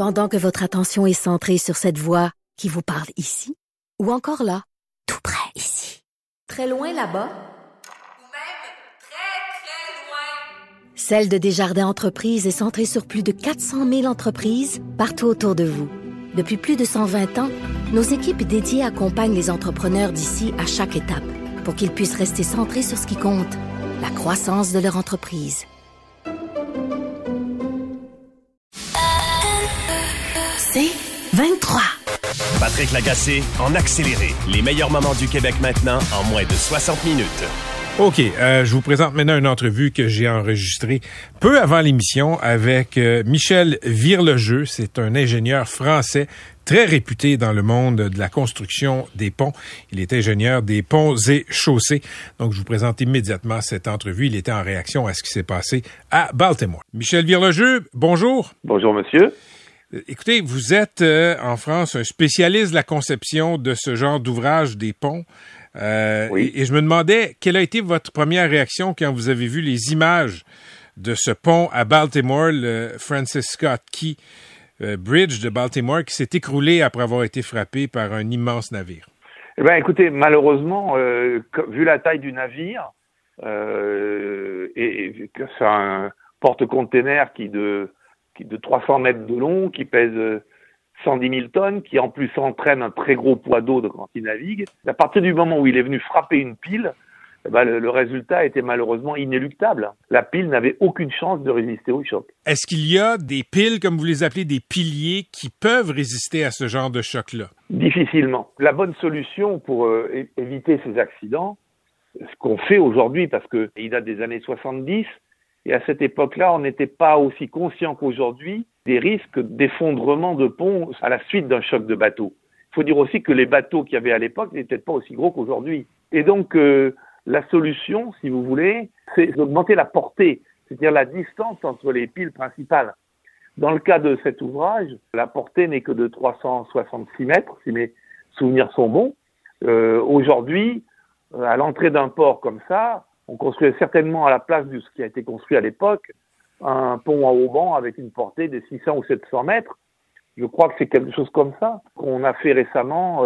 Pendant que votre attention est centrée sur cette voix qui vous parle ici, ou encore là, tout près ici, très loin là-bas, ou même très, très loin. Celle de Desjardins Entreprises est centrée sur plus de 400 000 entreprises partout autour de vous. Depuis plus de 120 ans, nos équipes dédiées accompagnent les entrepreneurs d'ici à chaque étape pour qu'ils puissent rester centrés sur ce qui compte, la croissance de leur entreprise. C'est 23. Patrick Lagacé en accéléré. Les meilleurs moments du Québec maintenant en moins de 60 minutes. OK, je vous présente maintenant une entrevue que j'ai enregistrée peu avant l'émission avec Michel Virlejeu. C'est un ingénieur français très réputé dans le monde de la construction des ponts. Il est ingénieur des ponts et chaussées. Donc, je vous présente immédiatement cette entrevue. Il était en réaction à ce qui s'est passé à Baltimore. Michel Virlejeu, bonjour. Bonjour, monsieur. Écoutez, vous êtes en France un spécialiste de la conception de ce genre d'ouvrage des ponts. Oui. Et je me demandais quelle a été votre première réaction quand vous avez vu les images de ce pont à Baltimore, le Francis Scott Key Bridge de Baltimore, qui s'est écroulé après avoir été frappé par un immense navire. Eh bien, écoutez, malheureusement, vu la taille du navire, et que c'est un porte-container qui de 300 mètres de long, qui pèse 110 000 tonnes, qui en plus entraîne un très gros poids d'eau quand il navigue. À partir du moment où il est venu frapper une pile, eh ben, le résultat était malheureusement inéluctable. La pile n'avait aucune chance de résister au choc. Est-ce qu'il y a des piles, comme vous les appelez, des piliers, qui peuvent résister à ce genre de choc-là? Difficilement. La bonne solution pour éviter ces accidents, ce qu'on fait aujourd'hui, parce qu'il date des années 70, et à cette époque-là, on n'était pas aussi conscient qu'aujourd'hui des risques d'effondrement de ponts à la suite d'un choc de bateau. Il faut dire aussi que les bateaux qu'il y avait à l'époque n'étaient pas aussi gros qu'aujourd'hui. Et donc, la solution, si vous voulez, c'est d'augmenter la portée, c'est-à-dire la distance entre les piles principales. Dans le cas de cet ouvrage, la portée n'est que de 366 mètres, si mes souvenirs sont bons. Aujourd'hui, à l'entrée d'un port comme ça, on construit certainement à la place de ce qui a été construit à l'époque, un pont à haubans avec une portée de 600 ou 700 mètres. Je crois que c'est quelque chose comme ça qu'on a fait récemment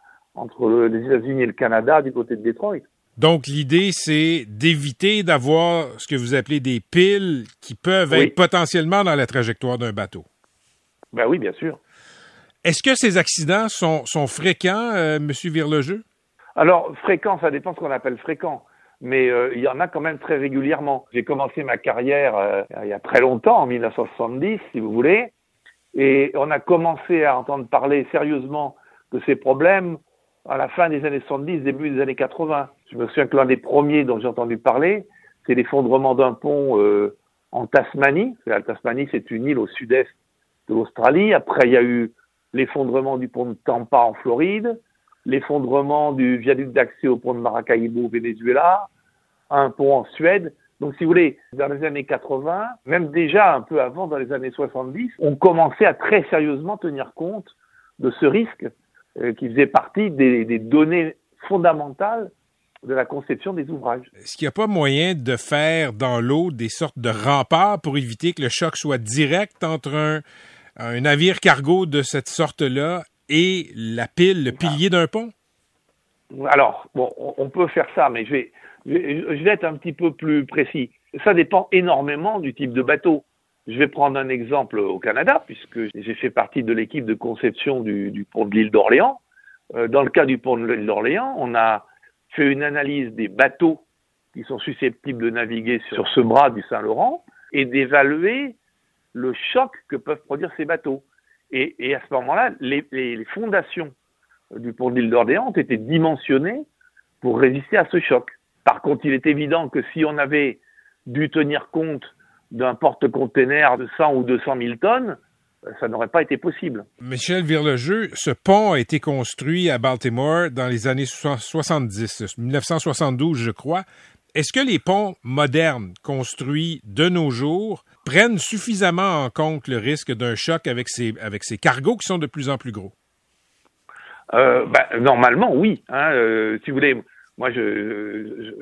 entre les États-Unis et le Canada du côté de Détroit. Donc, l'idée, c'est d'éviter d'avoir ce que vous appelez des piles qui peuvent être potentiellement dans la trajectoire d'un bateau. Ben oui, bien sûr. Est-ce que ces accidents sont fréquents, M. Virlejeu? Alors, fréquents, ça dépend de ce qu'on appelle fréquent. Mais il y en a quand même très régulièrement. J'ai commencé ma carrière il y a très longtemps, en 1970, si vous voulez, et on a commencé à entendre parler sérieusement de ces problèmes à la fin des années 70, début des années 80. Je me souviens que l'un des premiers dont j'ai entendu parler, c'est l'effondrement d'un pont en Tasmanie. La Tasmanie, c'est une île au sud-est de l'Australie. Après, il y a eu l'effondrement du pont de Tampa en Floride, l'effondrement du viaduc d'accès au pont de Maracaibo au Venezuela, un pont en Suède. Donc, si vous voulez, dans les années 80, même déjà un peu avant, dans les années 70, on commençait à très sérieusement tenir compte de ce risque qui faisait partie des données fondamentales de la conception des ouvrages. Est-ce qu'il n'y a pas moyen de faire dans l'eau des sortes de remparts pour éviter que le choc soit direct entre un navire cargo de cette sorte-là et la pile, le pilier d'un pont? Alors, bon, on peut faire ça, mais je vais être un petit peu plus précis. Ça dépend énormément du type de bateau. Je vais prendre un exemple au Canada, puisque j'ai fait partie de l'équipe de conception du pont de l'île d'Orléans. Dans le cas du pont de l'île d'Orléans, on a fait une analyse des bateaux qui sont susceptibles de naviguer sur ce bras du Saint-Laurent et d'évaluer le choc que peuvent produire ces bateaux. Et à ce moment-là, les fondations du pont de l'île d'Orléans ont été dimensionnées pour résister à ce choc. Par contre, il est évident que si on avait dû tenir compte d'un porte-container de 100 ou 200 000 tonnes, ça n'aurait pas été possible. Michel Virlejeu, ce pont a été construit à Baltimore dans les années 70, 1972, je crois. Est-ce que les ponts modernes construits de nos jours prennent suffisamment en compte le risque d'un choc avec ces cargos qui sont de plus en plus gros? Normalement, oui. Si vous voulez, moi,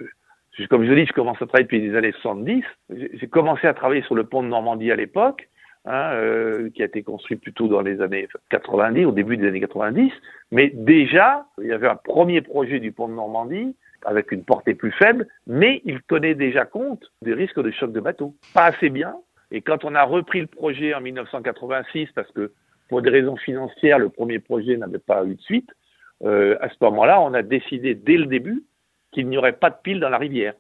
comme je dis, je commence à travailler depuis les années 70. J'ai commencé à travailler sur le pont de Normandie à l'époque. qui a été construit plutôt dans les années 90, au début des années 90. Mais déjà, il y avait un premier projet du pont de Normandie avec une portée plus faible, mais il tenait déjà compte des risques de choc de bateau. Pas assez bien. Et quand on a repris le projet en 1986, parce que pour des raisons financières, le premier projet n'avait pas eu de suite, à ce moment-là, on a décidé dès le début qu'il n'y aurait pas de pile dans la rivière.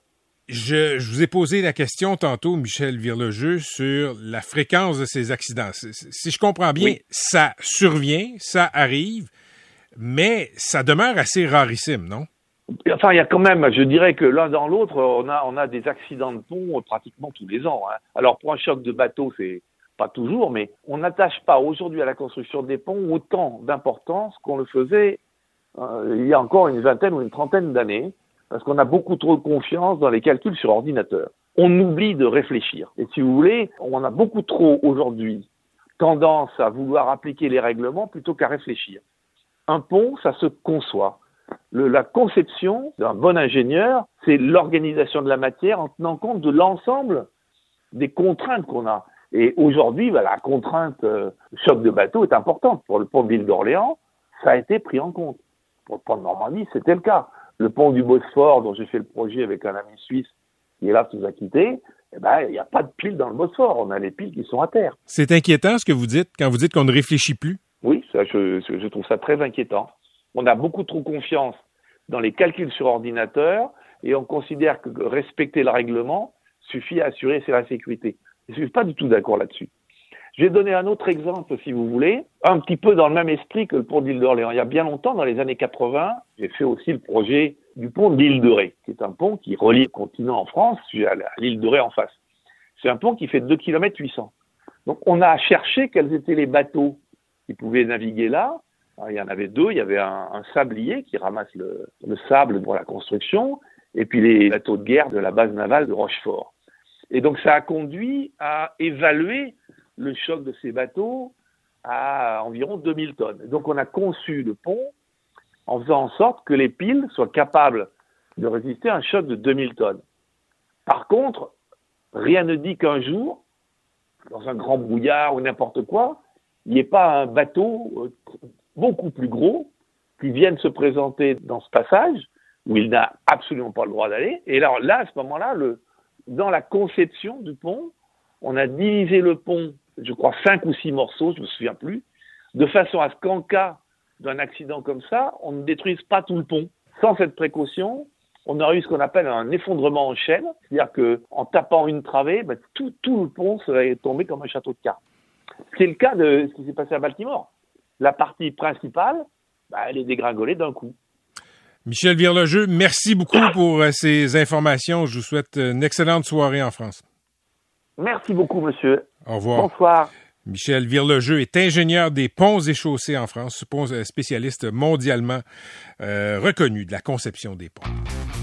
Je vous ai posé la question tantôt, Michel Virlejeu, sur la fréquence de ces accidents. Si je comprends bien, oui. Ça survient, ça arrive, mais ça demeure assez rarissime, non? Enfin, il y a quand même, je dirais que l'un dans l'autre, on a des accidents de pont pratiquement tous les ans. Alors, pour un choc de bateau, c'est pas toujours, mais on n'attache pas aujourd'hui à la construction des ponts autant d'importance qu'on le faisait il y a encore une vingtaine ou une trentaine d'années, parce qu'on a beaucoup trop de confiance dans les calculs sur ordinateur. On oublie de réfléchir. Et si vous voulez, on a beaucoup trop aujourd'hui tendance à vouloir appliquer les règlements plutôt qu'à réfléchir. Un pont, ça se conçoit. La conception d'un bon ingénieur, c'est l'organisation de la matière en tenant compte de l'ensemble des contraintes qu'on a. Et aujourd'hui, la contrainte choc de bateau est importante. Pour le pont de l'île d'Orléans, ça a été pris en compte. Pour le pont de Normandie, c'était le cas. Le pont du Bosphore, dont j'ai fait le projet avec un ami suisse qui est là, qui nous a quittés, il n'y a pas de piles dans le Bosphore. On a les piles qui sont à terre. C'est inquiétant ce que vous dites quand vous dites qu'on ne réfléchit plus? Oui, ça, je trouve ça très inquiétant. On a beaucoup trop confiance dans les calculs sur ordinateur et on considère que respecter le règlement suffit à assurer la sécurité. Je ne suis pas du tout d'accord là-dessus. Je vais donner un autre exemple, si vous voulez, un petit peu dans le même esprit que le pont de l'île d'Orléans. Il y a bien longtemps, dans les années 80, j'ai fait aussi le projet du pont de l'île de Ré, qui est un pont qui relie le continent en France à l'île de Ré en face. C'est un pont qui fait 2 km 800. Donc on a cherché quels étaient les bateaux qui pouvaient naviguer là. Alors, il y en avait 2, il y avait un sablier qui ramasse le sable pour la construction, et puis les bateaux de guerre de la base navale de Rochefort. Et donc ça a conduit à évaluer le choc de ces bateaux à environ 2000 tonnes. Donc on a conçu le pont en faisant en sorte que les piles soient capables de résister à un choc de 2000 tonnes. Par contre, rien ne dit qu'un jour, dans un grand brouillard ou n'importe quoi, il n'y ait pas un bateau beaucoup plus gros qui vienne se présenter dans ce passage où il n'a absolument pas le droit d'aller. Et alors là, à ce moment-là, dans la conception du pont, on a divisé le pont, je crois 5 ou 6 morceaux, je me souviens plus, de façon à ce qu'en cas d'un accident comme ça, on ne détruise pas tout le pont. Sans cette précaution, on aurait eu ce qu'on appelle un effondrement en chaîne, c'est-à-dire qu'en tapant une travée, tout le pont serait tombé comme un château de cartes. C'est le cas de ce qui s'est passé à Baltimore. La partie principale, elle est dégringolée d'un coup. Michel Virlejeu, merci beaucoup pour ces informations. Je vous souhaite une excellente soirée en France. Merci beaucoup, monsieur. Au revoir. Bonsoir. Michel Virlejeu est ingénieur des ponts et chaussées en France, spécialiste mondialement reconnu de la conception des ponts.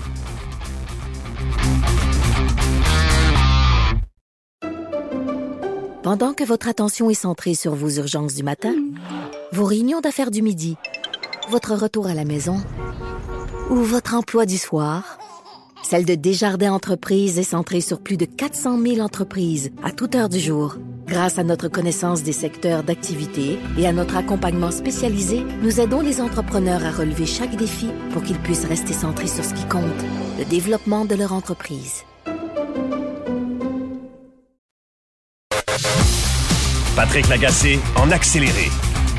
Pendant que votre attention est centrée sur vos urgences du matin, vos réunions d'affaires du midi, votre retour à la maison ou votre emploi du soir, celle de Desjardins Entreprises est centrée sur plus de 400 000 entreprises à toute heure du jour. Grâce à notre connaissance des secteurs d'activité et à notre accompagnement spécialisé, nous aidons les entrepreneurs à relever chaque défi pour qu'ils puissent rester centrés sur ce qui compte, le développement de leur entreprise. Patrick Lagacé en accéléré.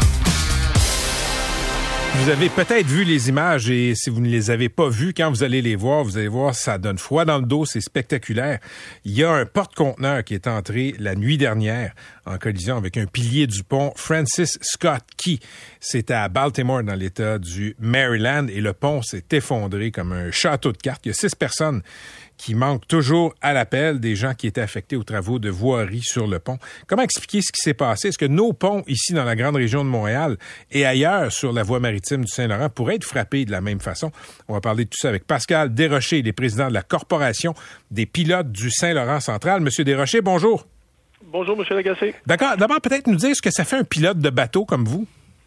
Vous avez peut-être vu les images et si vous ne les avez pas vues, quand vous allez voir, ça donne froid dans le dos, c'est spectaculaire. Il y a un porte-conteneur qui est entré la nuit dernière en collision avec un pilier du pont Francis Scott Key. C'est à Baltimore, dans l'État du Maryland, et le pont s'est effondré comme un château de cartes. Il y a 6 personnes qui manquent toujours à l'appel, des gens qui étaient affectés aux travaux de voirie sur le pont. Comment expliquer ce qui s'est passé? Est-ce que nos ponts ici dans la grande région de Montréal et ailleurs sur la voie maritime du Saint-Laurent pourraient être frappés de la même façon? On va parler de tout ça avec Pascal Desrochers, il est président de la Corporation des pilotes du Saint-Laurent central. Monsieur Desrochers, bonjour. Bonjour, M. Lagacé. D'accord. D'abord, peut-être nous dire ce que ça fait un pilote de bateau comme vous?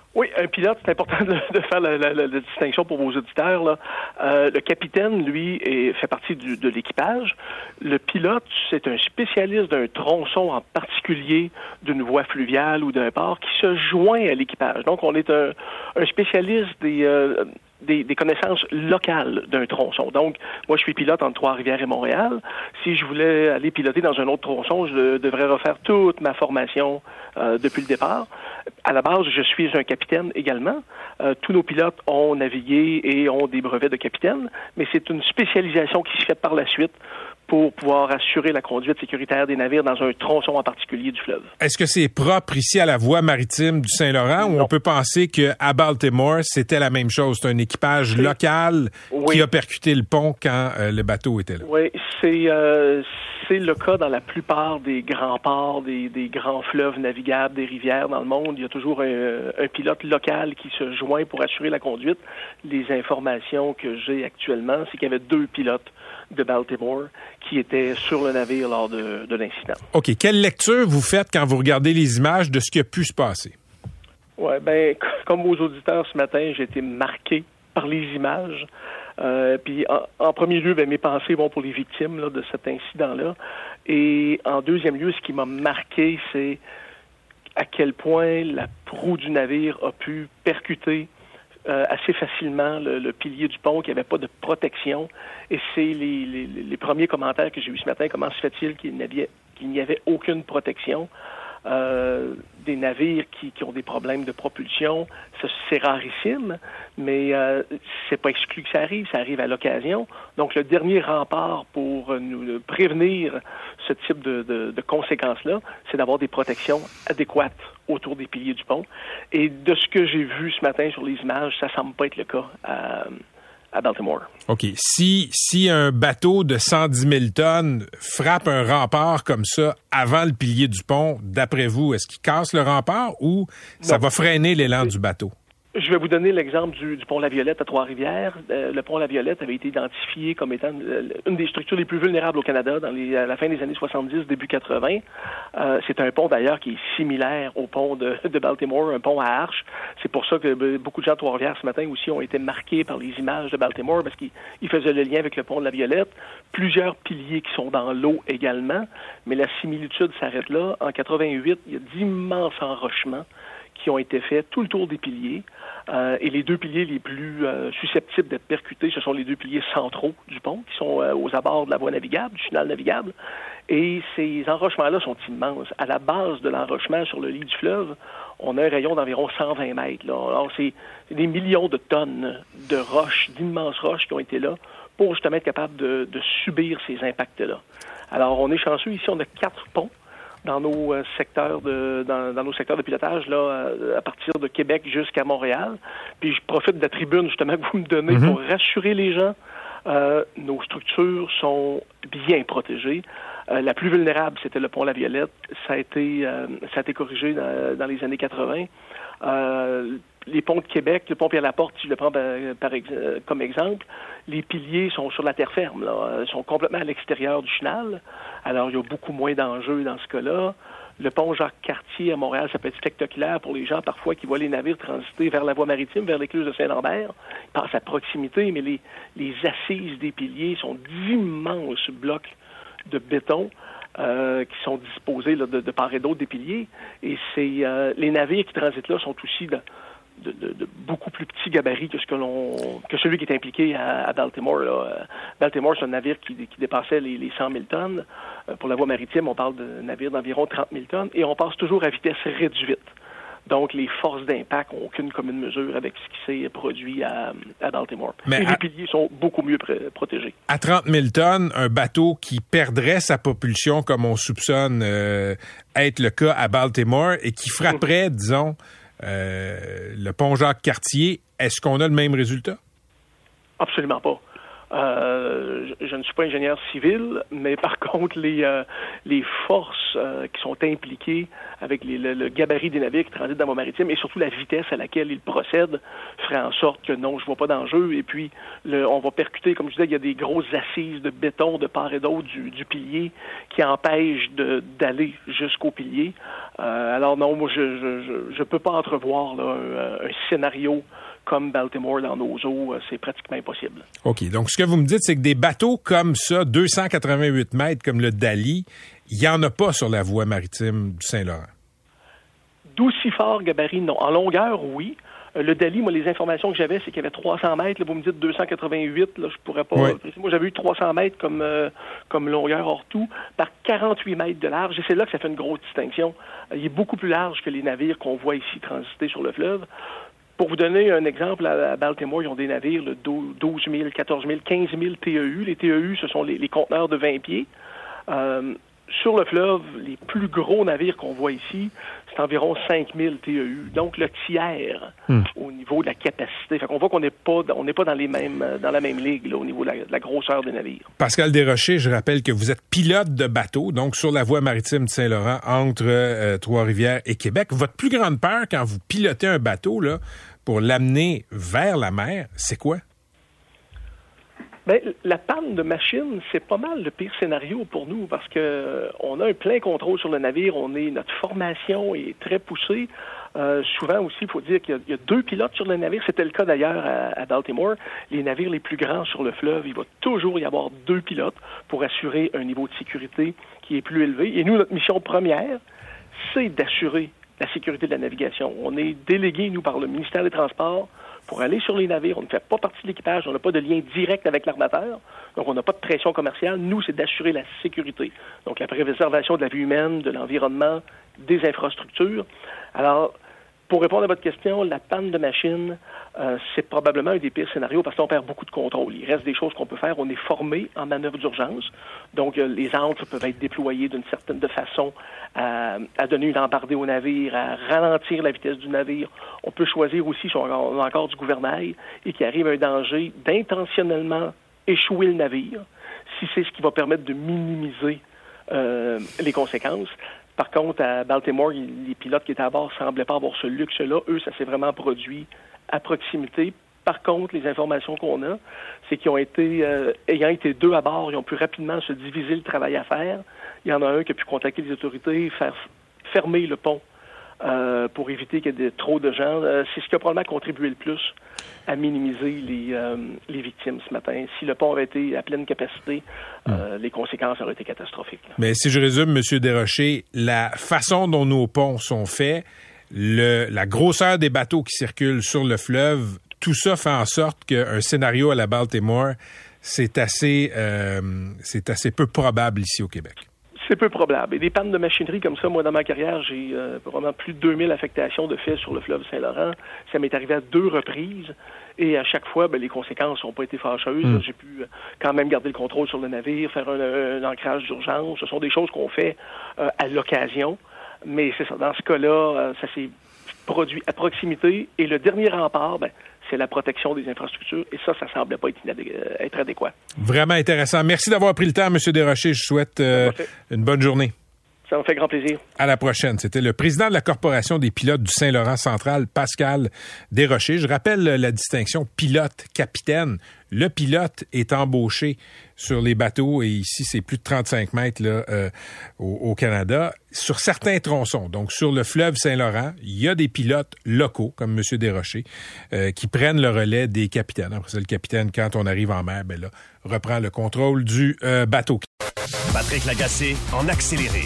Oui, un pilote, c'est important de faire la distinction pour vos auditeurs, là. Le capitaine, lui, fait partie de l'équipage. Le pilote, c'est un spécialiste d'un tronçon en particulier, d'une voie fluviale ou d'un port qui se joint à l'équipage. Donc, on est un spécialiste des connaissances locales d'un tronçon. Donc, moi, je suis pilote entre Trois-Rivières et Montréal. Si je voulais aller piloter dans un autre tronçon, je devrais refaire toute ma formation depuis le départ. À la base, je suis un capitaine également. Tous nos pilotes ont navigué et ont des brevets de capitaine, mais c'est une spécialisation qui se fait par la suite pour pouvoir assurer la conduite sécuritaire des navires dans un tronçon en particulier du fleuve. Est-ce que c'est propre ici à la voie maritime du Saint-Laurent ou on peut penser qu'à Baltimore, c'était la même chose? C'est un équipage local qui a percuté le pont quand le bateau était là? Oui, c'est le cas dans la plupart des grands ports, des grands fleuves navigables, des rivières dans le monde. Il y a toujours un pilote local qui se joint pour assurer la conduite. Les informations que j'ai actuellement, c'est qu'il y avait 2 pilotes de Baltimore qui étaient sur le navire lors de l'incident. OK. Quelle lecture vous faites quand vous regardez les images de ce qui a pu se passer? Oui, comme vos auditeurs ce matin, j'ai été marqué par les images. Puis en premier lieu, mes pensées vont pour les victimes là, de cet incident-là. Et en deuxième lieu, ce qui m'a marqué, c'est à quel point la proue du navire a pu percuter assez facilement le pilier du pont, qu'il n'y avait pas de protection. Et c'est les premiers commentaires que j'ai eus ce matin. Comment se fait-il qu'il n'y avait aucune protection? Des navires qui ont des problèmes de propulsion, c'est rarissime, mais c'est pas exclu que ça arrive à l'occasion. Donc le dernier rempart pour nous prévenir ce type de conséquences-là, c'est d'avoir des protections adéquates autour des piliers du pont. Et de ce que j'ai vu ce matin sur les images, ça semble pas être le cas à Baltimore. OK. Si un bateau de 110 000 tonnes frappe un rempart comme ça avant le pilier du pont, d'après vous, est-ce qu'il casse le rempart ou ça va freiner l'élan du bateau? Je vais vous donner l'exemple du pont La Violette à Trois-Rivières. Le pont La Violette avait été identifié comme étant une des structures les plus vulnérables au Canada à la fin des années 70, début 80. C'est un pont d'ailleurs qui est similaire au pont de Baltimore, un pont à arche. C'est pour ça que beaucoup de gens de Trois-Rivières ce matin aussi ont été marqués par les images de Baltimore parce qu'ils faisaient le lien avec le pont de La Violette. Plusieurs piliers qui sont dans l'eau également, mais la similitude s'arrête là. En 88, il y a d'immenses enrochements qui ont été faits tout le tour des piliers. Et les 2 piliers les plus susceptibles d'être percutés, ce sont les 2 piliers centraux du pont, qui sont aux abords de la voie navigable, du chenal navigable. Et ces enrochements-là sont immenses. À la base de l'enrochement sur le lit du fleuve, on a un rayon d'environ 120 mètres. Là. Alors, c'est des millions de tonnes de roches, d'immenses roches qui ont été là pour justement être capables de subir ces impacts-là. Alors, on est chanceux. Ici, on a 4 ponts dans nos secteurs de pilotage là, à partir de Québec jusqu'à Montréal. Puis je profite de la tribune justement que vous me donnez pour rassurer les gens. Nos structures sont bien protégées. La plus vulnérable, c'était le pont La Violette. Ça a été corrigé dans les années 80. Les ponts de Québec, le pont Pierre-Laporte, si je le prends comme exemple, les piliers sont sur la terre ferme, là, sont complètement à l'extérieur du chenal. Alors, il y a beaucoup moins d'enjeux dans ce cas-là. Le pont Jacques-Cartier à Montréal, ça peut être spectaculaire pour les gens parfois qui voient les navires transiter vers la voie maritime, vers l'écluse de Saint-Lambert. Ils passent à proximité, mais les assises des piliers sont d'immenses blocs de béton qui sont disposés là, de part et d'autre des piliers. Et les navires qui transitent là sont aussi de beaucoup plus petits gabarits que celui qui est impliqué à Baltimore. Là. Baltimore, c'est un navire qui dépassait les 100 000 tonnes. Pour la voie maritime, on parle de navires d'environ 30 000 tonnes et on passe toujours à vitesse réduite. Donc, les forces d'impact n'ont aucune commune mesure avec ce qui s'est produit à Baltimore. Mais les piliers sont beaucoup mieux protégés. À 30 000 tonnes, un bateau qui perdrait sa propulsion, comme on soupçonne être le cas à Baltimore, et qui frapperait, disons, le pont Jacques-Cartier, est-ce qu'on a le même résultat? Absolument pas. Je ne suis pas ingénieur civil, mais par contre, les forces qui sont impliquées avec le gabarit des navires qui transitent dans la voie maritime et surtout la vitesse à laquelle ils procèdent ferait en sorte que non, je vois pas d'enjeu. Et puis, on va percuter, comme je disais, il y a des grosses assises de béton de part et d'autre du pilier qui empêchent d'aller jusqu'au pilier. Alors non, moi, je peux pas entrevoir là, un scénario comme Baltimore dans nos eaux, c'est pratiquement impossible. OK. Donc, ce que vous me dites, c'est que des bateaux comme ça, 288 mètres, comme le Dali, il n'y en a pas sur la voie maritime du Saint-Laurent. D'aussi fort gabarit, non. En longueur, oui. Le Dali, moi, les informations que j'avais, c'est qu'il y avait 300 mètres. Là, vous me dites 288, là, je pourrais pas... Oui. Moi, j'avais eu 300 mètres comme longueur hors tout, par 48 mètres de large. Et c'est là que ça fait une grosse distinction. Il est beaucoup plus large que les navires qu'on voit ici transiter sur le fleuve. Pour vous donner un exemple, à Baltimore, ils ont des navires de 12 000, 14 000, 15 000 TEU. Les TEU, ce sont les conteneurs de 20 pieds. Sur le fleuve, les plus gros navires qu'on voit ici, c'est environ 5 000 TEU. Donc, le tiers au niveau de la capacité. Fait qu'on voit qu'on n'est pas dans la même ligue là, au niveau de la grosseur des navires. Pascal Desrochers, je rappelle que vous êtes pilote de bateau, donc sur la voie maritime de Saint-Laurent, entre Trois-Rivières et Québec. Votre plus grande peur quand vous pilotez un bateau là, pour l'amener vers la mer, c'est quoi? Bien, la panne de machine, c'est pas mal le pire scénario pour nous parce que on a un plein contrôle sur le navire, notre formation est très poussée. Souvent aussi, il faut dire qu'il y a 2 pilotes sur le navire. C'était le cas d'ailleurs à Baltimore. Les navires les plus grands sur le fleuve, il va toujours y avoir 2 pilotes pour assurer un niveau de sécurité qui est plus élevé. Et nous, notre mission première, c'est d'assurer la sécurité de la navigation. On est délégué, nous, par le ministère des Transports pour aller sur les navires. On ne fait pas partie de l'équipage, on n'a pas de lien direct avec l'armateur, donc on n'a pas de pression commerciale. Nous, c'est d'assurer la sécurité. Donc la préservation de la vie humaine, de l'environnement, des infrastructures. Alors, pour répondre à votre question, la panne de machine, c'est probablement un des pires scénarios parce qu'on perd beaucoup de contrôle. Il reste des choses qu'on peut faire. On est formé en manœuvre d'urgence. Donc, les ancres peuvent être déployées d'une certaine façon à donner une embardée au navire, à ralentir la vitesse du navire. On peut choisir aussi, si on a encore du gouvernail et qu'il arrive un danger, d'intentionnellement échouer le navire, si c'est ce qui va permettre de minimiser les conséquences. Par contre, à Baltimore, les pilotes qui étaient à bord ne semblaient pas avoir ce luxe-là. Eux, ça s'est vraiment produit à proximité. Par contre, les informations qu'on a, c'est qu'ils ont été, ayant été 2 à bord, ils ont pu rapidement se diviser le travail à faire. Il y en a un qui a pu contacter les autorités, faire fermer le pont pour éviter qu'il y ait trop de gens. C'est ce qui a probablement contribué le plus à minimiser les victimes ce matin. Si le pont avait été à pleine capacité, les conséquences auraient été catastrophiques. Là. Mais si je résume, M. Desrochers, la façon dont nos ponts sont faits, la grosseur des bateaux qui circulent sur le fleuve, tout ça fait en sorte qu'un scénario à la Baltimore, c'est assez peu probable ici au Québec. C'est peu probable. Et des pannes de machinerie comme ça, moi, dans ma carrière, j'ai vraiment plus de 2000 affectations de faits sur le fleuve Saint-Laurent. Ça m'est arrivé à 2 reprises. Et à chaque fois, les conséquences n'ont pas été fâcheuses. J'ai pu quand même garder le contrôle sur le navire, faire un ancrage d'urgence. Ce sont des choses qu'on fait à l'occasion. Mais c'est ça. Dans ce cas-là, ça s'est produit à proximité. Et le dernier rempart, c'est la protection des infrastructures. Et ça semblait pas être adéquat. Vraiment intéressant. Merci d'avoir pris le temps, M. Desrochers. Je souhaite une bonne journée. Ça me fait grand plaisir. À la prochaine. C'était le président de la Corporation des pilotes du Saint-Laurent central, Pascal Desrochers. Je rappelle la distinction pilote-capitaine. Le pilote est embauché sur les bateaux, et ici, c'est plus de 35 mètres là, au Canada, sur certains tronçons. Donc, sur le fleuve Saint-Laurent, il y a des pilotes locaux, comme M. Desrochers, qui prennent le relais des capitaines. Après ça, le capitaine, quand on arrive en mer, là, reprend le contrôle du bateau. Patrick Lagacé en accéléré.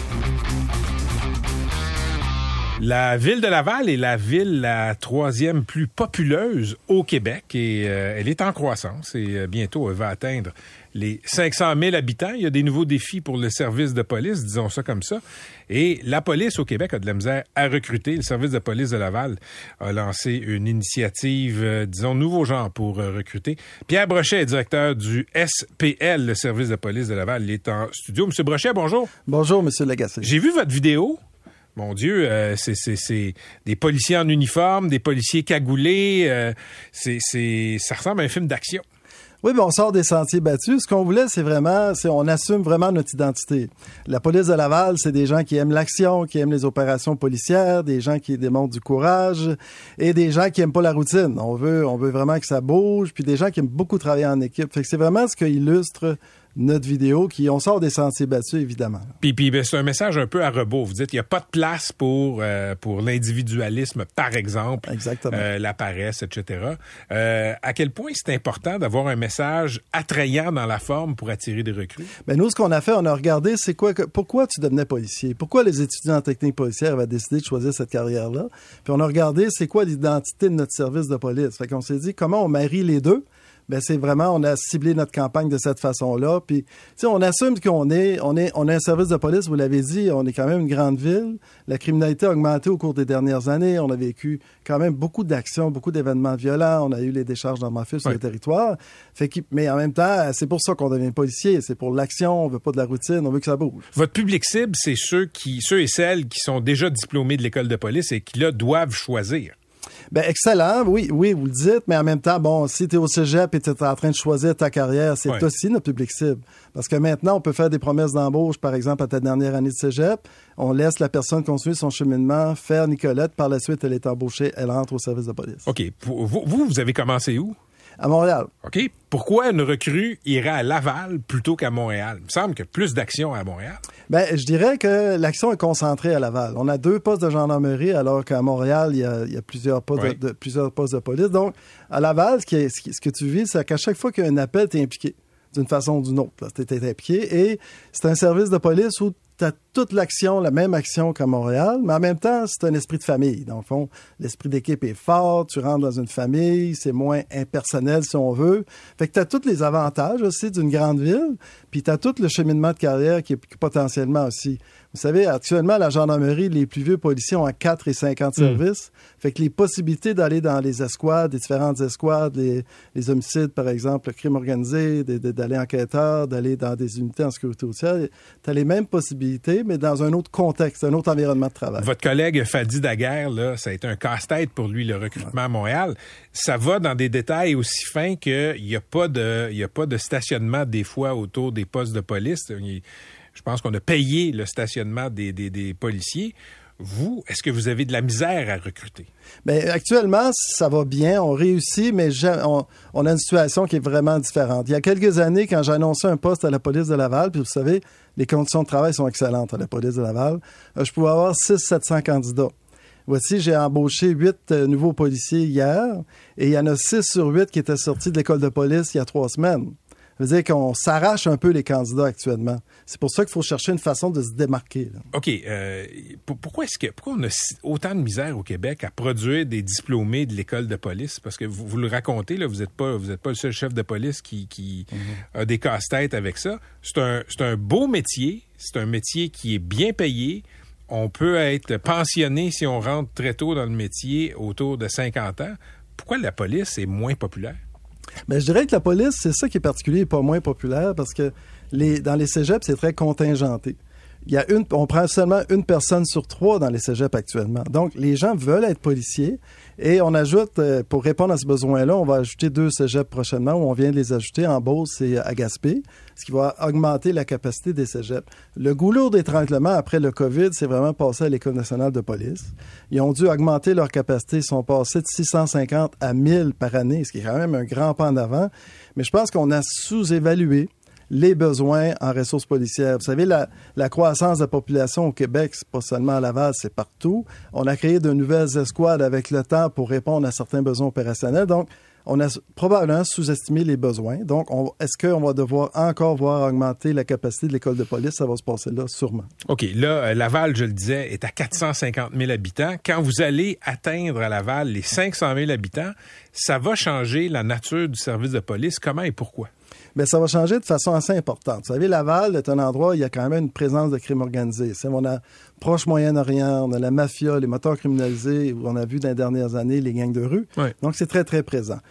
La ville de Laval est la ville la 3e plus populeuse au Québec et elle est en croissance et bientôt elle va atteindre les 500 000 habitants. Il y a des nouveaux défis pour le service de police, disons ça comme ça. Et la police au Québec a de la misère à recruter. Le service de police de Laval a lancé une initiative, disons, nouveau genre pour recruter. Pierre Brochet est directeur du SPL, le service de police de Laval. Il est en studio. Monsieur Brochet, bonjour. Bonjour, Monsieur Lagacé. J'ai vu votre vidéo. Mon Dieu, c'est des policiers en uniforme, des policiers cagoulés. Ça ressemble à un film d'action. Oui, on sort des sentiers battus. Ce qu'on voulait, on assume vraiment notre identité. La police de Laval, c'est des gens qui aiment l'action, qui aiment les opérations policières, des gens qui démontrent du courage et des gens qui aiment pas la routine. On veut vraiment que ça bouge, puis des gens qui aiment beaucoup travailler en équipe. Fait que c'est vraiment ce qui illustre notre vidéo, on sort des sentiers battus, évidemment. Puis c'est un message un peu à rebours. Vous dites qu'il n'y a pas de place pour l'individualisme, par exemple. Exactement. La paresse, etc. À quel point c'est important d'avoir un message attrayant dans la forme pour attirer des recrues? Ben nous, ce qu'on a fait, on a regardé pourquoi tu devenais policier? Pourquoi les étudiants en technique policière avaient décidé de choisir cette carrière-là? Puis on a regardé c'est quoi l'identité de notre service de police. Fait qu'on s'est dit comment on marie les deux? Ben c'est vraiment, on a ciblé notre campagne de cette façon-là. Puis, tu sais, on assume qu'on on a un service de police, vous l'avez dit, on est quand même une grande ville. La criminalité a augmenté au cours des dernières années. On a vécu quand même beaucoup d'actions, beaucoup d'événements violents. On a eu les décharges d'armes à feu sur le territoire. Mais en même temps, c'est pour ça qu'on devient policier. C'est pour l'action. On veut pas de la routine. On veut que ça bouge. Votre public cible, c'est ceux et celles qui sont déjà diplômés de l'école de police et qui, là, doivent choisir. Ben excellent, oui, vous le dites, mais en même temps, si tu es au cégep et tu es en train de choisir ta carrière, c'est aussi notre public cible. Parce que maintenant, on peut faire des promesses d'embauche, par exemple, à ta dernière année de cégep. On laisse la personne continuer son cheminement, faire Nicolette. Par la suite, elle est embauchée, elle entre au service de police. OK. Vous avez commencé où? À Montréal. OK. Pourquoi une recrue irait à Laval plutôt qu'à Montréal? Il me semble qu'il y a plus d'action à Montréal. Ben, je dirais que l'action est concentrée à Laval. On a 2 postes de gendarmerie, alors qu'à Montréal, il y a plusieurs postes, plusieurs postes de police. Donc, à Laval, ce que tu vis, c'est qu'à chaque fois qu'il y a un appel, tu es impliqué d'une façon ou d'une autre. Tu es impliqué et c'est un service de police où tu as toute l'action, la même action qu'à Montréal, mais en même temps, c'est un esprit de famille. Dans le fond, l'esprit d'équipe est fort, tu rentres dans une famille, c'est moins impersonnel si on veut. Fait que tu as tous les avantages aussi d'une grande ville, puis tu as tout le cheminement de carrière qui est potentiellement aussi. Vous savez, actuellement, la gendarmerie, les plus vieux policiers ont 4 et 5 ans de service. Fait que les possibilités d'aller dans les escouades, les différentes escouades, les homicides, par exemple, le crime organisé, d'aller enquêteur, d'aller dans des unités en sécurité routière, tu as les mêmes possibilités, mais dans un autre contexte, un autre environnement de travail. Votre collègue Fadi Daguerre, là, ça a été un casse-tête pour lui, le recrutement à Montréal. Ça va dans des détails aussi fins qu'il n'y a pas de stationnement des fois autour des postes de police. Je pense qu'on a payé le stationnement des policiers. Vous, est-ce que vous avez de la misère à recruter? Bien, actuellement, ça va bien, on réussit, mais on a une situation qui est vraiment différente. Il y a quelques années, quand j'ai annoncé un poste à la police de Laval, puis vous savez, les conditions de travail sont excellentes à la police de Laval, je pouvais avoir 600-700 candidats. Voici, j'ai embauché 8 nouveaux policiers hier, et il y en a 6 sur 8 qui étaient sortis de l'école de police il y a 3 semaines. Ça veut dire qu'on s'arrache un peu les candidats actuellement. C'est pour ça qu'il faut chercher une façon de se démarquer. Là. OK. Pourquoi on a autant de misère au Québec à produire des diplômés de l'école de police? Parce que vous le racontez, là, vous êtes pas le seul chef de police qui a des casse-têtes avec ça. C'est un beau métier. C'est un métier qui est bien payé. On peut être pensionné si on rentre très tôt dans le métier, autour de 50 ans. Pourquoi la police est moins populaire? Bien, je dirais que la police, c'est ça qui est particulier et pas moins populaire parce que dans les cégeps, c'est très contingenté. On prend seulement 1 personne sur 3 dans les cégeps actuellement. Donc, les gens veulent être policiers et on ajoute, pour répondre à ce besoin-là, on va ajouter 2 cégeps prochainement où on vient de les ajouter en Beauce et à Gaspé, ce qui va augmenter la capacité des cégeps. Le goulot d'étranglement après le COVID, c'est vraiment passé à l'École nationale de police. Ils ont dû augmenter leur capacité. Ils sont passés de 650 à 1000 par année, ce qui est quand même un grand pas en avant. Mais je pense qu'on a sous-évalué les besoins en ressources policières. Vous savez, la croissance de la population au Québec, c'est pas seulement à Laval, c'est partout. On a créé de nouvelles escouades avec le temps pour répondre à certains besoins opérationnels. Donc, on a probablement sous-estimé les besoins. Donc, est-ce qu'on va devoir encore voir augmenter la capacité de l'école de police? Ça va se passer là, sûrement. OK. Là, Laval, je le disais, est à 450 000 habitants. Quand vous allez atteindre à Laval les 500 000 habitants, ça va changer la nature du service de police. Comment et pourquoi? Bien, ça va changer de façon assez importante. Vous savez, Laval est un endroit où il y a quand même une présence de crime organisé. On a Proche-Moyen-Orient, on a la mafia, les moteurs criminalisés, où on a vu dans les dernières années les gangs de rue. Oui. Donc, c'est très, très présent.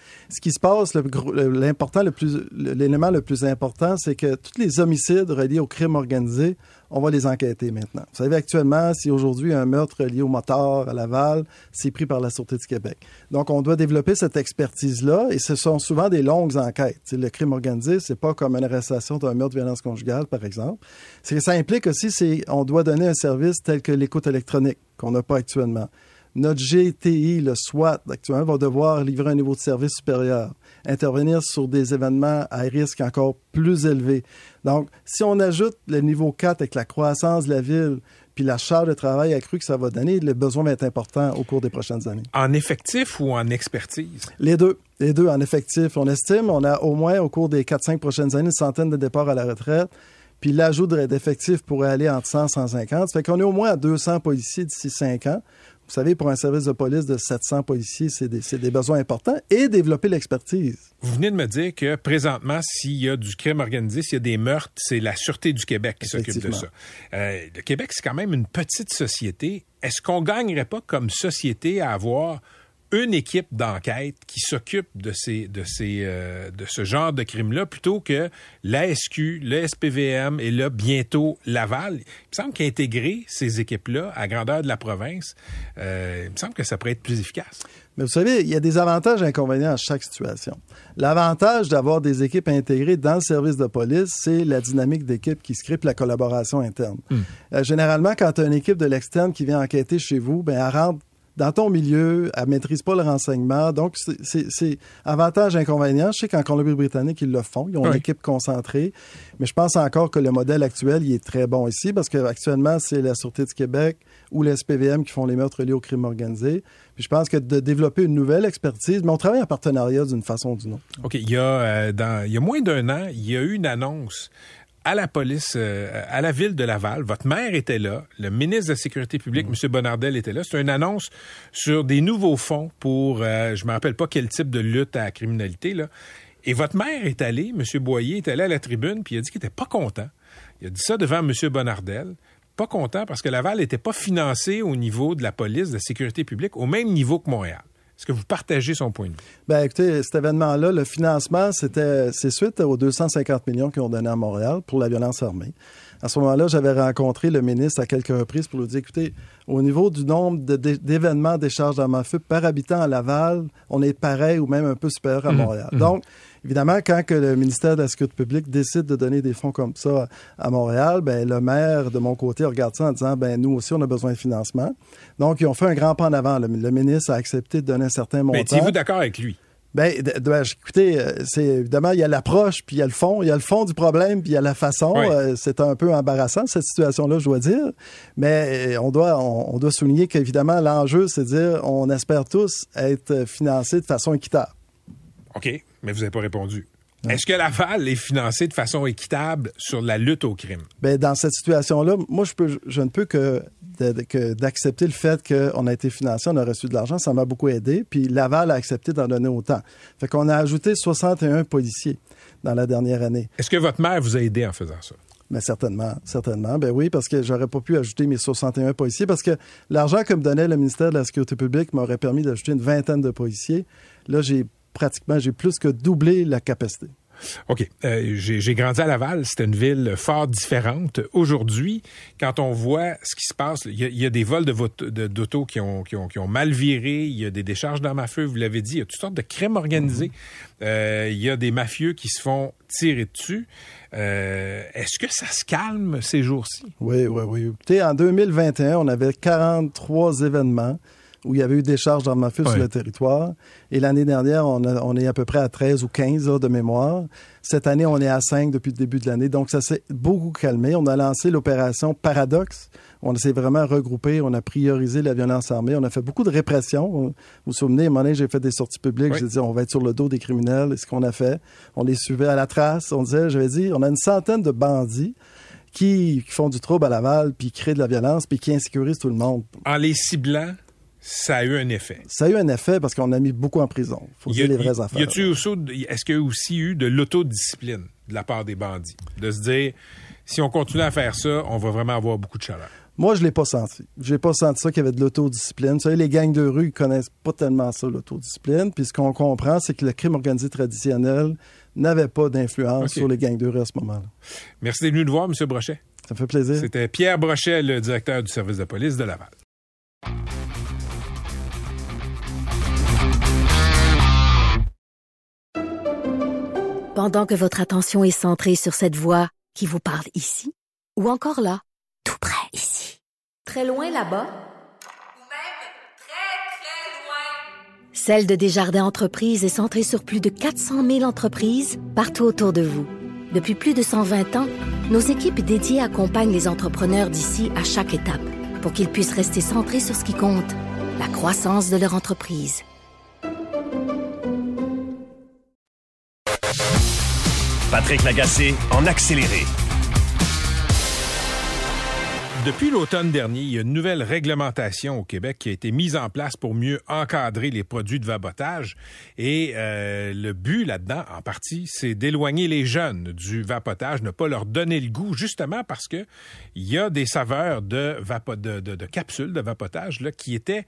Ce qui se passe, l'élément le plus important, c'est que tous les homicides reliés au crime organisé, on va les enquêter maintenant. Vous savez, actuellement, si aujourd'hui un meurtre lié au motard à Laval, c'est pris par la Sûreté du Québec. Donc, on doit développer cette expertise-là, et ce sont souvent des longues enquêtes. T'sais, le crime organisé, c'est pas comme une arrestation d'un meurtre de violence conjugale, par exemple. C'est que ça implique aussi, on doit donner un service tel que l'écoute électronique, qu'on n'a pas actuellement. Notre GTI, le SWAT, actuellement, va devoir livrer un niveau de service supérieur, intervenir sur des événements à risque encore plus élevé. Donc, si on ajoute le niveau 4 avec la croissance de la ville, puis la charge de travail accrue que ça va donner, le besoin va être important au cours des prochaines années. En effectif ou en expertise? Les deux en effectif. On estime, on a au moins au cours des 4-5 prochaines années une centaine de départs à la retraite. Puis l'ajout d'effectifs pourrait aller entre 100 et 150. Ça fait qu'on est au moins à 200 policiers d'ici 5 ans. Vous savez, pour un service de police de 700 policiers, c'est des besoins importants et développer l'expertise. Vous venez de me dire que présentement, s'il y a du crime organisé, s'il y a des meurtres, c'est la Sûreté du Québec qui s'occupe de ça. Le Québec, c'est quand même une petite société. Est-ce qu'on gagnerait pas comme société à avoir une équipe d'enquête qui s'occupe de ce genre de crime-là plutôt que la SQ, le SPVM et là, bientôt, Laval? Il me semble qu'intégrer ces équipes-là à grandeur de la province, il me semble que ça pourrait être plus efficace. Mais vous savez, il y a des avantages et inconvénients à chaque situation. L'avantage d'avoir des équipes intégrées dans le service de police, c'est la dynamique d'équipe qui se crée et la collaboration interne. Généralement, quand tu as une équipe de l'externe qui vient enquêter chez vous, elle rentre dans ton milieu, elle maîtrise pas le renseignement. Donc, c'est avantage, inconvénient. Je sais qu'en Colombie-Britannique, ils le font. Ils ont une équipe concentrée. Mais je pense encore que le modèle actuel, il est très bon ici parce qu'actuellement, c'est la Sûreté du Québec ou le SPVM qui font les meurtres liés au crime organisé. Puis je pense que de développer une nouvelle expertise, mais on travaille en partenariat d'une façon ou d'une autre. OK. Il y a moins d'un an, il y a eu une annonce à la police, à la ville de Laval. Votre maire était là. Le ministre de la Sécurité publique, M. Bonnardel, était là. C'est une annonce sur des nouveaux fonds pour, je me rappelle pas quel type de lutte à la criminalité, là. Et votre maire est allé, M. Boyer est allé à la tribune, puis il a dit qu'il était pas content. Il a dit ça devant M. Bonnardel. Pas content parce que Laval n'était pas financé au niveau de la police, de la sécurité publique, au même niveau que Montréal. Est-ce que vous partagez son point de vue? Bien, écoutez, cet événement-là, le financement, c'est suite aux 250 millions qu'ils ont donné à Montréal pour la violence armée. À ce moment-là, j'avais rencontré le ministre à quelques reprises pour lui dire, écoutez, au niveau du nombre d'événements décharges d'armes à feu par habitant à Laval, on est pareil ou même un peu supérieur à Montréal. Donc, évidemment, quand que le ministère de la Sécurité publique décide de donner des fonds comme ça à Montréal, le maire, de mon côté, regarde ça en disant, nous aussi, on a besoin de financement. Donc, ils ont fait un grand pas en avant. Le ministre a accepté de donner un certain montant. Mais étiez-vous d'accord avec lui? Écoutez, c'est évidemment, il y a l'approche, puis il y a le fond. Il y a le fond du problème, puis il y a la façon. Oui. C'est un peu embarrassant, cette situation-là, je dois dire. Mais on doit souligner qu'évidemment, l'enjeu, c'est de dire, on espère tous être financés de façon équitable. OK, mais vous n'avez pas répondu. Est-ce que Laval est financé de façon équitable sur la lutte au crime? Dans cette situation-là, moi, je ne peux que d'accepter le fait qu'on a été financé, on a reçu de l'argent, ça m'a beaucoup aidé. Puis Laval a accepté d'en donner autant. Fait qu'on a ajouté 61 policiers dans la dernière année. Est-ce que votre maire vous a aidé en faisant ça? Mais certainement. Oui, parce que j'aurais pas pu ajouter mes 61 policiers parce que l'argent que me donnait le ministère de la Sécurité publique m'aurait permis d'ajouter une vingtaine de policiers. Là, j'ai plus que doublé la capacité. OK. J'ai grandi à Laval. C'était une ville fort différente. Aujourd'hui, quand on voit ce qui se passe, il y a des vols d'auto qui ont mal viré. Il y a des décharges d'armes à feu, vous l'avez dit. Il y a toutes sortes de crimes organisés. Il y a des mafieux qui se font tirer dessus. Est-ce que ça se calme ces jours-ci? Oui. Écoutez, en 2021, on avait 43 événements où il y avait eu des charges d'armes à feu sur le territoire. Et l'année dernière, on est à peu près à 13 ou 15 de mémoire. Cette année, on est à 5 depuis le début de l'année. Donc, ça s'est beaucoup calmé. On a lancé l'opération Paradoxe. On s'est vraiment regroupé. On a priorisé la violence armée. On a fait beaucoup de répression. Vous vous souvenez, à un moment donné, j'ai fait des sorties publiques. Oui. J'ai dit, on va être sur le dos des criminels. Et ce qu'on a fait, on les suivait à la trace. J'avais dit, on a une centaine de bandits qui font du trouble à Laval, puis qui créent de la violence, puis qui insécurisent tout le monde. En les ciblant, ça a eu un effet. Ça a eu un effet parce qu'on a mis beaucoup en prison. Il faut dire les vraies affaires. Est-ce qu'il y a aussi eu de l'autodiscipline de la part des bandits? De se dire, si on continue à faire ça, on va vraiment avoir beaucoup de chaleur. Moi, je l'ai pas senti. J'ai pas senti ça qu'il y avait de l'autodiscipline. Vous savez, les gangs de rue, ils connaissent pas tellement ça, l'autodiscipline. Puis ce qu'on comprend, c'est que le crime organisé traditionnel n'avait pas d'influence sur les gangs de rue à ce moment-là. Merci d'être venu nous voir, M. Brochet. Ça me fait plaisir. C'était Pierre Brochet, le directeur du service de police de Laval. Pendant que votre attention est centrée sur cette voix qui vous parle ici, ou encore là, tout près ici, très loin là-bas, Ou même très, très loin. Celle de Desjardins Entreprises est centrée sur plus de 400 000 entreprises partout autour de vous. Depuis plus de 120 ans, nos équipes dédiées accompagnent les entrepreneurs d'ici à chaque étape pour qu'ils puissent rester centrés sur ce qui compte, la croissance de leur entreprise. Patrick Lagacé en accéléré. Depuis l'automne dernier, il y a une nouvelle réglementation au Québec qui a été mise en place pour mieux encadrer les produits de vapotage. Et le but là-dedans, en partie, c'est d'éloigner les jeunes du vapotage, ne pas leur donner le goût, justement parce que il y a des saveurs de capsules de vapotage là, qui étaient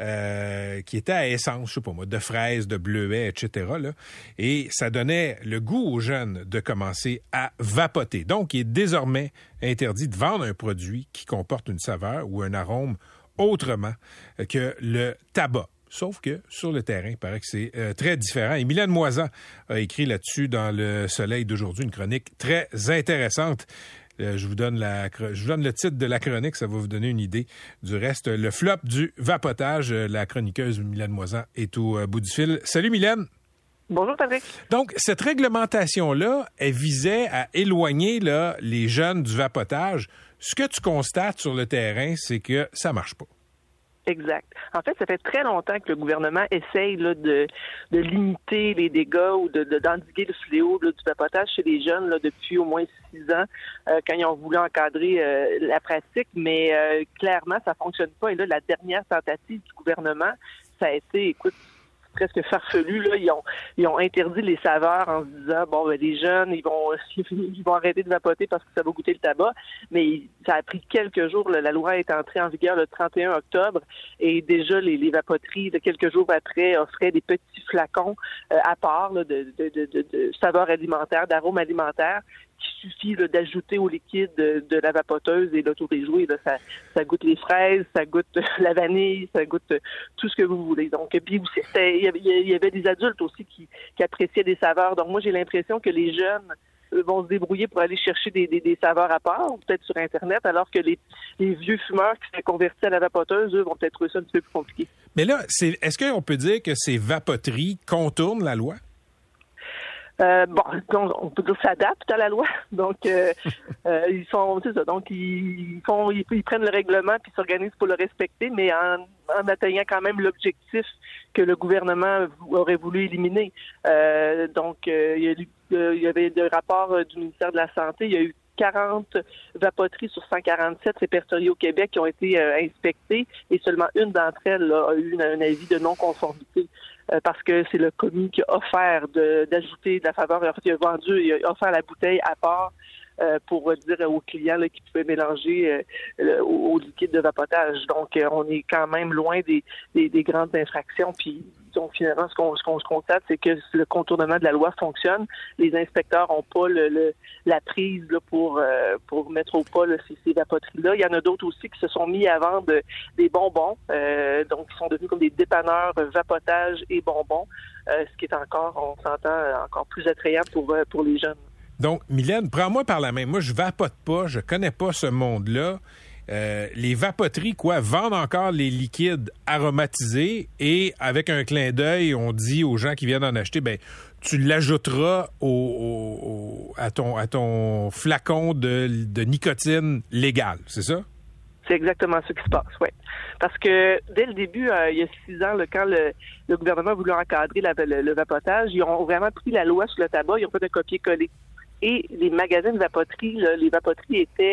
à essence, je sais pas moi, de fraises, de bleuets, etc. Là, et ça donnait le goût aux jeunes de commencer à vapoter. Donc, il est désormais interdit de vendre un produit qui comporte une saveur ou un arôme autrement que le tabac. Sauf que sur le terrain, il paraît que c'est très différent. Et Mylène Moisan a écrit là-dessus dans Le Soleil d'aujourd'hui une chronique très intéressante. Je vous donne le titre de la chronique, ça va vous donner une idée du reste. Le flop du vapotage, la chroniqueuse Mylène Moisan est au bout du fil. Salut Mylène! Bonjour, Patrick. Donc, cette réglementation-là, elle visait à éloigner là, les jeunes du vapotage. Ce que tu constates sur le terrain, c'est que ça marche pas. Exact. En fait, ça fait très longtemps que le gouvernement essaye là, de limiter les dégâts ou d'endiguer le fléau là, du vapotage chez les jeunes là, depuis au moins 6 ans, quand ils ont voulu encadrer la pratique, mais clairement, ça fonctionne pas. Et là, la dernière tentative du gouvernement, ça a été, écoute, presque farfelu, là, ils ont interdit les saveurs en se disant bon ben, les jeunes ils vont arrêter de vapoter parce que ça va goûter le tabac, mais ça a pris quelques jours, là, la loi est entrée en vigueur le 31 octobre et déjà les vapoteries de quelques jours après offraient des petits flacons à part là, de saveurs alimentaires, d'arômes alimentaires qui suffit là, d'ajouter au liquide de la vapoteuse et là tous les jours là, ça goûte les fraises, ça goûte la vanille, ça goûte tout ce que vous voulez. Donc puis aussi il y avait des adultes aussi qui appréciaient des saveurs. Donc moi j'ai l'impression que les jeunes vont se débrouiller pour aller chercher des saveurs à part, peut-être sur Internet, alors que les vieux fumeurs qui s'est convertis à la vapoteuse, eux, vont peut-être trouver ça un petit peu plus compliqué. Mais là, est-ce qu'on peut dire que ces vapoteries contournent la loi? On peut dire qu'ils s'adaptent à la loi. Donc, ils sont, c'est ça. Donc, ils prennent le règlement puis s'organisent pour le respecter, mais en atteignant quand même l'objectif que le gouvernement aurait voulu éliminer. Il y avait des rapports du ministère de la Santé. Il y a eu 40 vapoteries sur 147 répertoriées au Québec qui ont été inspectées et seulement une d'entre elles là, a eu un avis de non-conformité. Parce que c'est le commis qui a offert d'ajouter de la faveur. En fait, il a offert la bouteille à part pour dire aux clients là, qu'ils pouvaient mélanger au liquide de vapotage. Donc, on est quand même loin des grandes infractions. Puis, donc, finalement, ce qu'on constate, c'est que le contournement de la loi fonctionne. Les inspecteurs n'ont pas la prise là, pour mettre au pas là, ces vapoteries-là. Il y en a d'autres aussi qui se sont mis à vendre des bonbons. Donc, ils sont devenus comme des dépanneurs vapotage et bonbons, ce qui est encore, on s'entend, encore plus attrayant pour les jeunes. Donc, Mylène, prends-moi par la main. Moi, je vapote pas, je connais pas ce monde-là. Les vapoteries, vendent encore les liquides aromatisés et avec un clin d'œil, on dit aux gens qui viennent en acheter, tu l'ajouteras à ton flacon de nicotine légale, c'est ça? C'est exactement ce qui se passe, oui. Parce que dès le début, il y a 6 ans, là, quand le gouvernement a voulu encadrer le vapotage, ils ont vraiment pris la loi sur le tabac, ils ont fait un copier-coller. Et les magasins de vapoterie, là, les vapoteries étaient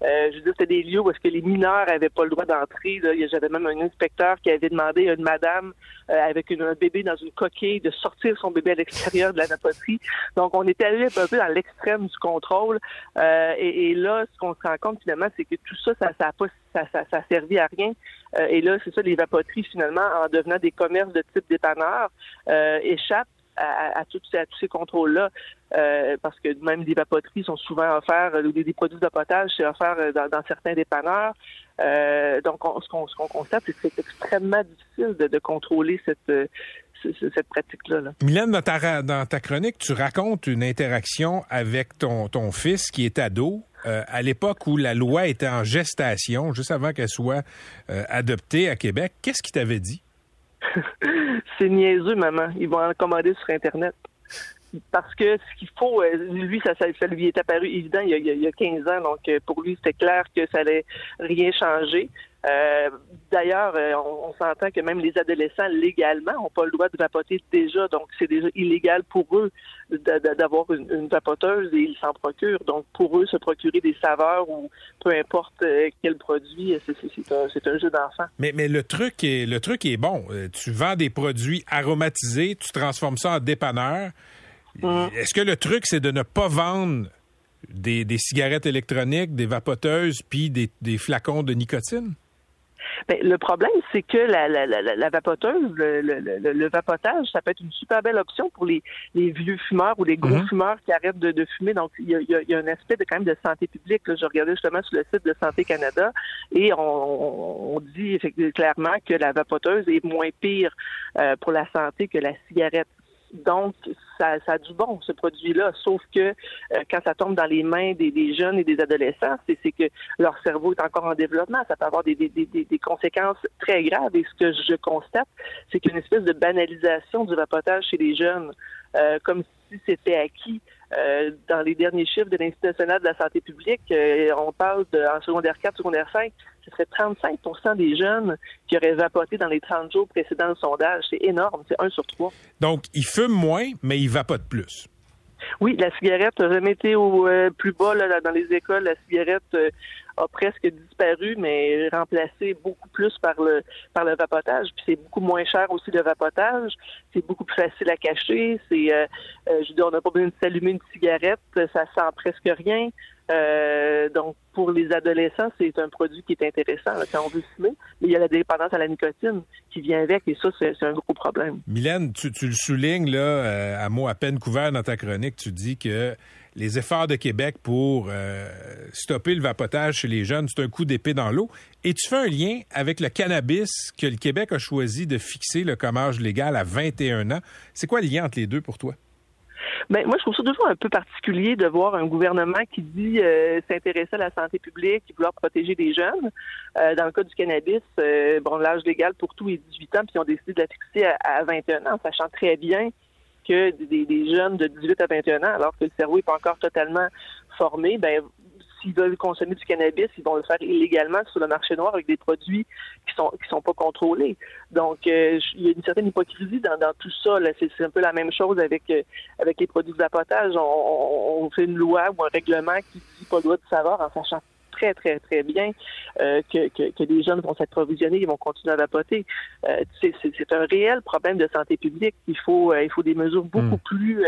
Je veux dire, c'était des lieux où est-ce que les mineurs avaient pas le droit d'entrer. Là. J'avais même un inspecteur qui avait demandé à une madame avec un bébé dans une coquille de sortir son bébé à l'extérieur de la vapoterie. Donc, on était allé un peu dans l'extrême du contrôle. Et là, ce qu'on se rend compte finalement, c'est que tout ça a servi à rien. Et là, c'est ça, les vapoteries, finalement, en devenant des commerces de type dépanneur, échappent à tous ces contrôles-là, parce que même des vapoteries sont souvent offerts, des produits de vapotage, c'est offert dans certains dépanneurs. Donc, ce qu'on constate, c'est que c'est extrêmement difficile de contrôler cette pratique-là. Là. Mylène, dans ta chronique, tu racontes une interaction avec ton fils qui est ado, à l'époque où la loi était en gestation, juste avant qu'elle soit adoptée à Québec. Qu'est-ce qu'il t'avait dit? C'est niaiseux, maman. Ils vont en commander sur Internet. Parce que ce qu'il faut, lui, ça lui est apparu évident il y a 15 ans. Donc, pour lui, c'était clair que ça allait rien changer. D'ailleurs, on s'entend que même les adolescents, légalement, n'ont pas le droit de vapoter déjà. Donc, c'est déjà illégal pour eux d'avoir une vapoteuse et ils s'en procurent. Donc, pour eux, se procurer des saveurs ou peu importe quel produit, c'est un jeu d'enfant. Mais le truc est bon. Tu vends des produits aromatisés, tu transformes ça en dépanneur. Est-ce que le truc, c'est de ne pas vendre des cigarettes électroniques, des vapoteuses, puis des flacons de nicotine? Ben, le problème, c'est que la vapoteuse, le vapotage, ça peut être une super belle option pour les vieux fumeurs ou les gros fumeurs qui arrêtent de fumer. Donc, il y a un aspect quand même de santé publique. Là. Je regardais justement sur le site de Santé Canada et on dit effectivement clairement que la vapoteuse est moins pire pour la santé que la cigarette. Donc, ça a du bon, ce produit-là, sauf que quand ça tombe dans les mains des jeunes et des adolescents, c'est que leur cerveau est encore en développement. Ça peut avoir des conséquences très graves. Et ce que je constate, c'est qu'il y a une espèce de banalisation du vapotage chez les jeunes, comme si c'était acquis. Dans les derniers chiffres de l'Institut national de la santé publique, on parle en secondaire 4, secondaire 5, ce serait 35% des jeunes qui auraient vapoté dans les 30 jours précédant le sondage. C'est énorme, c'est 1 sur 3. Donc, ils fument moins, mais ils vapotent plus. Oui, la cigarette n'a jamais été au plus bas là, dans les écoles. La cigarette a presque disparu, mais remplacé beaucoup plus par le vapotage. Puis c'est beaucoup moins cher aussi le vapotage. C'est beaucoup plus facile à cacher. C'est, je veux dire, on n'a pas besoin de s'allumer une cigarette. Ça sent presque rien. Donc, pour les adolescents, c'est un produit qui est intéressant là, quand on veut fumer. Mais il y a la dépendance à la nicotine qui vient avec, et ça, c'est un gros problème. Mylène, tu le soulignes là, à mots à peine couverts dans ta chronique. Tu dis que les efforts de Québec pour stopper le vapotage chez les jeunes, c'est un coup d'épée dans l'eau. Et tu fais un lien avec le cannabis que le Québec a choisi de fixer le comme âge légal à 21 ans. C'est quoi le lien entre les deux pour toi? Ben, moi, je trouve ça toujours un peu particulier de voir un gouvernement qui dit s'intéresser à la santé publique et vouloir protéger les jeunes. Dans le cas du cannabis, l'âge légal pour tout est 18 ans, puis ils ont décidé de la fixer à 21 ans, sachant très bien que des jeunes de 18 à 21 ans, alors que le cerveau n'est pas encore totalement formé, ben s'ils veulent consommer du cannabis, ils vont le faire illégalement sur le marché noir avec des produits qui sont pas contrôlés. Donc, il y a une certaine hypocrisie dans tout ça. Là. C'est un peu la même chose avec les produits de vapotage. On fait une loi ou un règlement qui dit pas le droit de savoir en sachant très, très, très bien que les jeunes vont s'approvisionner, ils vont continuer à vapoter. C'est un réel problème de santé publique. Il faut des mesures beaucoup plus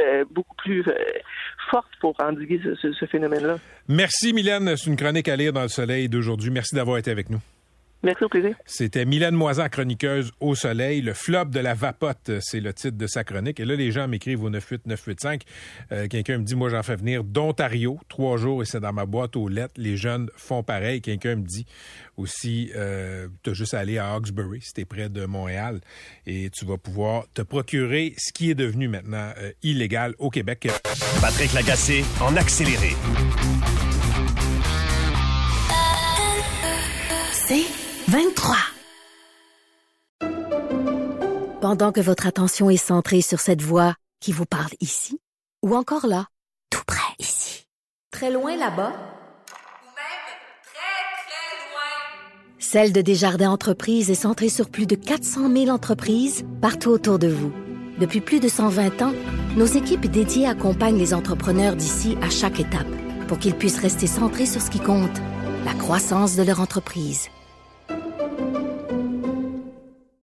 fortes pour endiguer ce phénomène-là. Merci, Mylène. C'est une chronique à lire dans Le Soleil d'aujourd'hui. Merci d'avoir été avec nous. Merci, au plaisir. C'était Mylène Moisan, chroniqueuse au Soleil. Le flop de la vapote, c'est le titre de sa chronique. Et là, les gens m'écrivent au 98985. Quelqu'un me dit, moi, j'en fais venir d'Ontario, 3 jours, et c'est dans ma boîte aux lettres. Les jeunes font pareil. Quelqu'un me dit aussi, t'as juste à aller à Hawkesbury, si t'es près de Montréal, et tu vas pouvoir te procurer ce qui est devenu maintenant illégal au Québec. Patrick Lagacé, en accéléré. C'est 23. Pendant que votre attention est centrée sur cette voix qui vous parle ici, ou encore là, tout près ici, très loin là-bas, Ou même très, très loin. Celle de Desjardins Entreprises est centrée sur plus de 400 000 entreprises partout autour de vous. Depuis plus de 120 ans, nos équipes dédiées accompagnent les entrepreneurs d'ici à chaque étape pour qu'ils puissent rester centrés sur ce qui compte, la croissance de leur entreprise.